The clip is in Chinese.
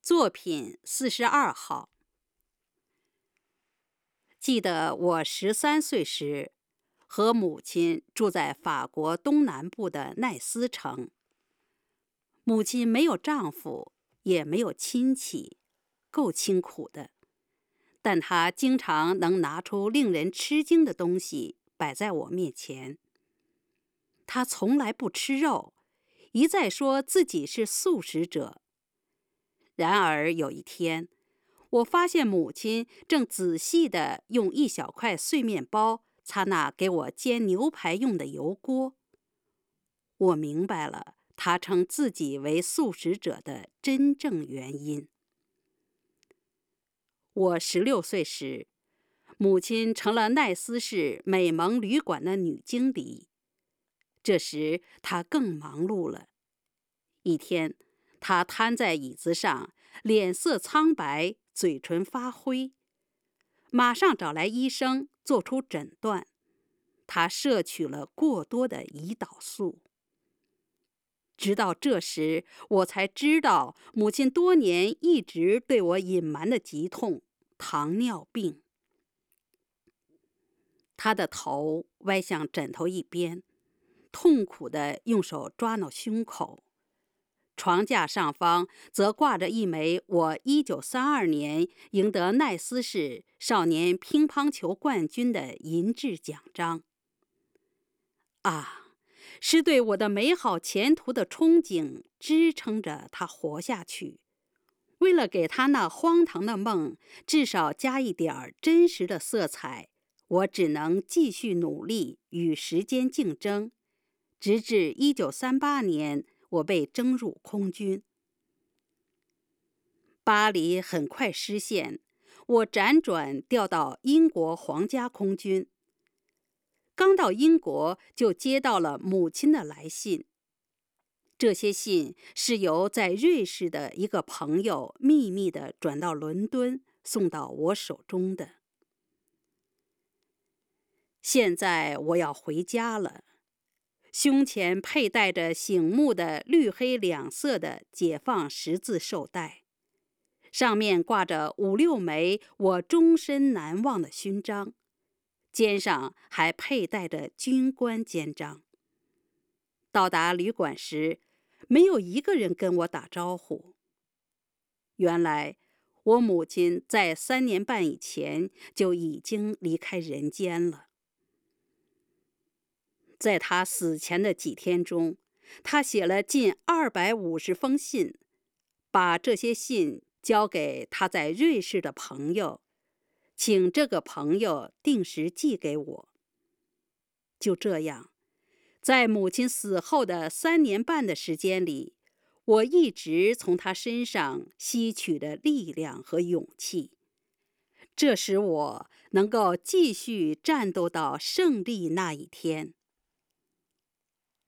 作品42号。记得我13岁时，和母亲住在法国东南部的奈斯城。母亲没有丈夫，也没有亲戚，够清苦的。但她经常能拿出令人吃惊的东西摆在我面前。她从来不吃肉，一再说自己是素食者。然而有一天，我发现母亲正仔细地用一小块碎面包擦那给我煎牛排用的油锅。我明白了她称自己为素食者的真正原因。我16岁时，母亲成了奈斯市美蒙旅馆的女经理。这时她更忙碌了。一天，她瘫在椅子上，脸色苍白，嘴唇发灰。马上找来医生做出诊断，她摄取了过多的胰岛素。直到这时，我才知道母亲多年一直对我隐瞒的疾痛——糖尿病。她的头歪向枕头一边，痛苦地用手抓挠胸口。床架上方则挂着一枚我1932年赢得奈斯市少年乒乓球冠军的银质奖章。啊，是对我的美好前途的憧憬支撑着他活下去。为了给他那荒唐的梦至少加一点真实的色彩，我只能继续努力与时间竞争，直至1938年我被征入空军。巴黎很快失陷，我辗转调到英国皇家空军。刚到英国就接到了母亲的来信。这些信是由在瑞士的一个朋友秘密地转到伦敦，送到我手中的。现在我要回家了。胸前佩戴着醒目的绿黑两色的解放十字绶带，上面挂着5、6枚我终身难忘的勋章，肩上还佩戴着军官肩章。到达旅馆时，没有一个人跟我打招呼。原来，我母亲在3年半以前就已经离开人间了。在她死前的几天中，她写了近250封信，把这些信交给她在瑞士的朋友，请这个朋友定时寄给我。就这样，在母亲死后的3年半的时间里，我一直从她身上吸取着力量和勇气，这使我能够继续战斗到胜利那一天。